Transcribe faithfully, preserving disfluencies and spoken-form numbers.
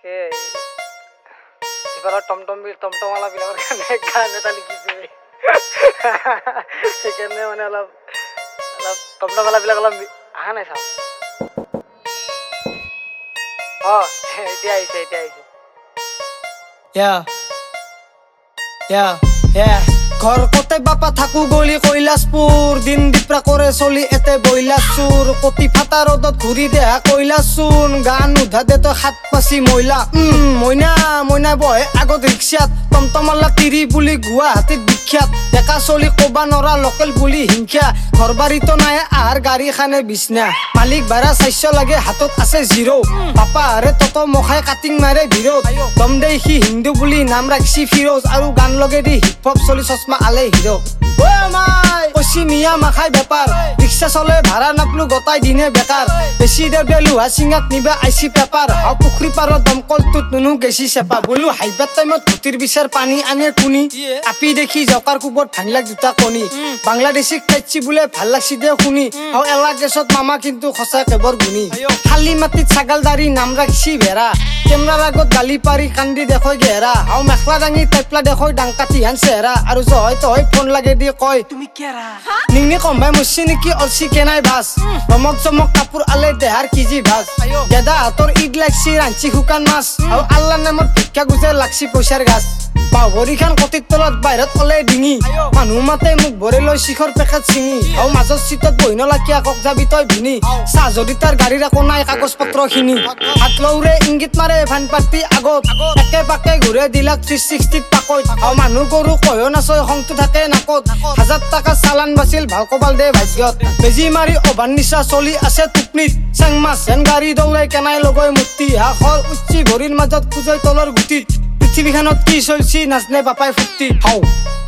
তাকে এবাৰ টমটম টমটমৱালা বিলাকৰ কাৰণে গান এটা লিখিছে সেইকাৰণে মানে অলপ অলপ টমটমৱালা বিলাক অলপ অহা নাই চাওঁ অ এতিয়া আহিছে এতিয়া আহিছে Yeah, yeah, yeah. ঘৰ কতে বাপা থাকো গলি কৈলাশপুৰ দিন দিপ্ৰা কৰে চলি এতে বইলাৰ চুৰ কতি ফাটা ৰ'দত ঘূৰি দেহা কৈলাশচোন গান উধা দে তই হাত পাচি মইলা উম মইনা মইনা বহে আগত ৰিক্সাত টমটমালা তিৰি বুলি গুৱাহাটীত বিখ্যাত ডেকা চলি কবা নৰা লোকেল বুলি হিংসা ঘৰ বাৰীতো নাই আহাৰ গাড়ী খানে বিচনা মালিক ভাড়া চাইছ লাগে হাতত আছে জিৰ' পাপা আৰে তত মখাই কাটিং মাৰে ভিৰত দম দেই সি হিন্দু বুলি নাম ৰাখছি ফিৰোজ আৰু গান লগে দি হিপ হপ চলি চশমা আলে হিৰ' ঐ মাই কৈছি মিয়া মাখাই বেপাৰ ৰিক্সা চলে ভাড়া নাপলো গতাই দিনে বেকাৰ বেছি দে বেলুহা চিঙাত নিবা আইছি পেপাৰ হাও পুখুৰী পাৰত দমকলটোত নুনু গেছি চেপা বোলো হাইবাৰ টাইমত ধুতিৰ বিচাৰ পানী আনে কুনি আপি দেখি জকাৰ কোবত ভাঙলাক দুটা কণী বাংলাদেশী খাইছি বোলে ভাল লাগছি দে শুনি আৰু এলা গেছত মামা কিন্তু সঁচাই কেবৰ গুণী খালী মাটিত ছাগাল দাৰি নাম ৰাখছি ভেৰা কেমেৰাৰ আগত গালি পাৰি কান্দি দেখৈ গেৰা আৰু মেখলা দাঙি টেপলা দেখৈ ডাংকাটি হান চেহেৰা আৰু জহয় তহয় ফোন লাগে দি কয় তুমি কেৰা নিংনি কম্বাই মৰছি নেকি অলছি কেনাই ভাজ ৰমক চমক কাপোৰ আলে দেহাৰ কিজি ভাজ গেদা হাতৰ ঈদ লাগছি ৰাঞ্চি শুকান মাছ আৰু আল্লাহ নামত ভিক্ষা গুজে লাগছি পইচাৰ গাছ বাহুবৰী খান কটিৰ তলত বাহিৰত ওলে ডিঙি মানুহ মাতে মোক ভৰি লৈ শিখৰ পেকেট চিঙি আৰু মাজত চিটত বহি নলাকিয়া কক যাবি তই ভিনি চাহ যদি তাৰ গাড়ীৰ একো নাই কাগজ পত্ৰ খিনি হাত লৌৰে ইংগিত মাৰে ভান পাতি আগত একে পাকে ঘূৰে দিলাক থ্ৰী ছিক্সটিত পাকৈত আৰু মানুহ গৰু কয়ো নাচয় খংটো থাকে নাকত হাজাৰ টকা চালান বাছিল ভাল কবাল দে ভাগ্যত বেজি মাৰি অভান নিচা চলি আছে টুপনিত চেং মাছ যেন গাড়ী দৌৰাই কেনাই লগৈ মূৰ্তি হাখৰ উচ্চি ভৰিৰ মাজত খোজৈ তলৰ গুটিত পৃথিৱীখনত কি চলছি নাজনে বাপাই ফুৰ্তি হাও